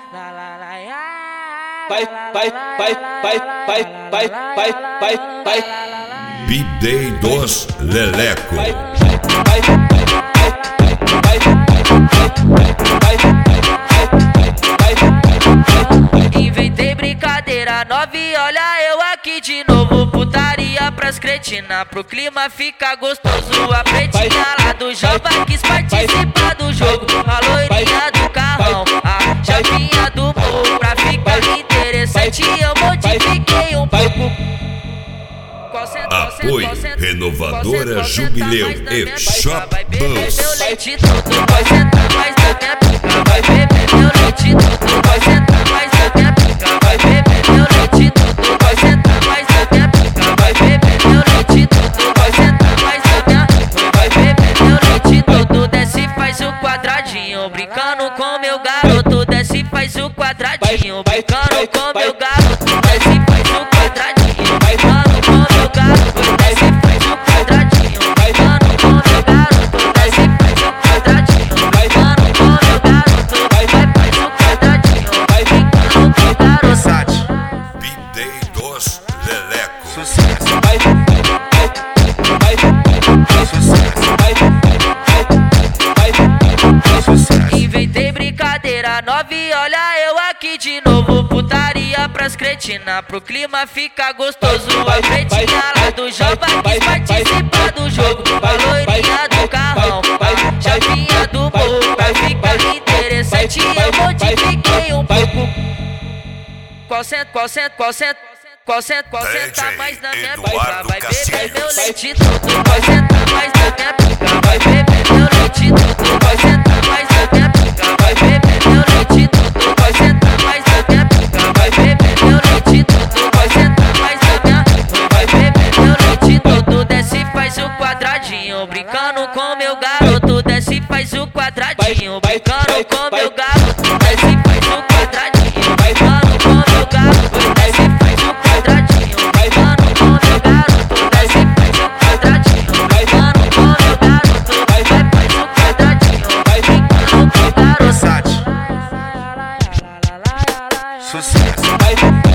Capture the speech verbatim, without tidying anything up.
Vai, vai, vai, vai, vai, vai, vai, vai, vai. B-Day dos Leleco. Vai, vai, vai, vai. Inventei brincadeira nova e olha eu aqui de novo. Putaria pras cretina, pro clima ficar gostoso. A pretinha lá do Jova quis participar do jogo. A loirinha do carrão, a chavinha do morro. Pra ficar interessante eu modifiquei um pouco. Apoio Renovadora Jubileu e Shop Bus. Meu leite tudo vai sentar mais na minha pica. Vai beber meu leite tudo vai sentar mais na minha pica. Vai beber meu leite tudo vai sentar mais na minha pica. Vai beber meu leite tudo vai sentar mais na minha. Vai beber meu leite tudo desce e faz o quadradinho. Brincando com meu garoto desce e faz o quadradinho. Brincando com meu garoto desce e faz o quadradinho. Brincando com meu garoto desce e faz o quadradinho. Brincando com meu garoto desce e faz o quadradinho. Brincando com meu garoto vai faz o quadradinho. Vai brincando com o garoto. Sati B-Day dos Leleco. Sucesso. Vai, vai, vai, sucesso. Vai, vai, vai, sucesso. Inventei brincadeira nova e olha eu aqui de novo. Putaria pras cretina, pro clima ficar gostoso. A pretinha lá do Jova quis participar do jogo. A loirinha do carrão, a chavinha do morro. Pra ficar interessante eu modifiquei um pouco. Qual cento, qual cento, qual cento, qual cento, qual cento tá mais na minha pica. Vai beber meu leite tudo, vai sentar mais na minha pica. Vai beber meu leite tudo, vai sentar mais na minha pica. Vai beber meu leite tudo, vai sentar mais na minha pica. Vai beber meu leite tudo, vai sentar mais na minha. Vai beber meu leite tudo, desce e faz o quadradinho. Brincando com meu garoto, desce e faz o quadradinho. Brincando com meu garoto, desce e faz o quadradinho. Brincando com meu garoto, desce e faz o quadradinho. Brincando com meu garoto, desce e faz o quadradinho. Brincando com meu garoto, vai faz o quadradinho. Vai brincando com o garoto. Sati. Sucesso. Vai,